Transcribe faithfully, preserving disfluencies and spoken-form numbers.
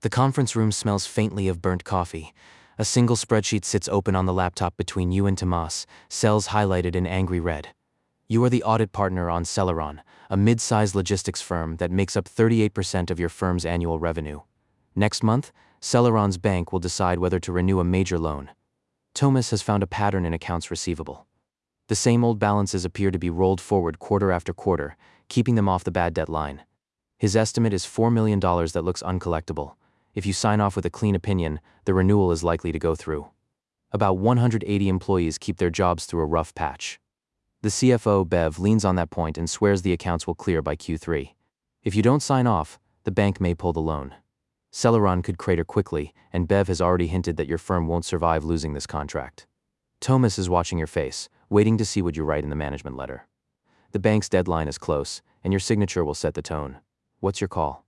The conference room smells faintly of burnt coffee. A single spreadsheet sits open on the laptop between you and Tomas, cells highlighted in angry red. You are the audit partner on Celeron, a mid-sized logistics firm that makes up thirty-eight percent of your firm's annual revenue. Next month, Celeron's bank will decide whether to renew a major loan. Tomas has found a pattern in accounts receivable. The same old balances appear to be rolled forward quarter after quarter, keeping them off the bad debt line. His estimate is four million dollars that looks uncollectible. If you sign off with a clean opinion, the renewal is likely to go through. About one hundred eighty employees keep their jobs through a rough patch. The C F O, Bev, leans on that point and swears the accounts will clear by Q three. If you don't sign off, the bank may pull the loan. Celeron could crater quickly, and Bev has already hinted that your firm won't survive losing this contract. Tomas is watching your face, waiting to see what you write in the management letter. The bank's deadline is close, and your signature will set the tone. What's your call?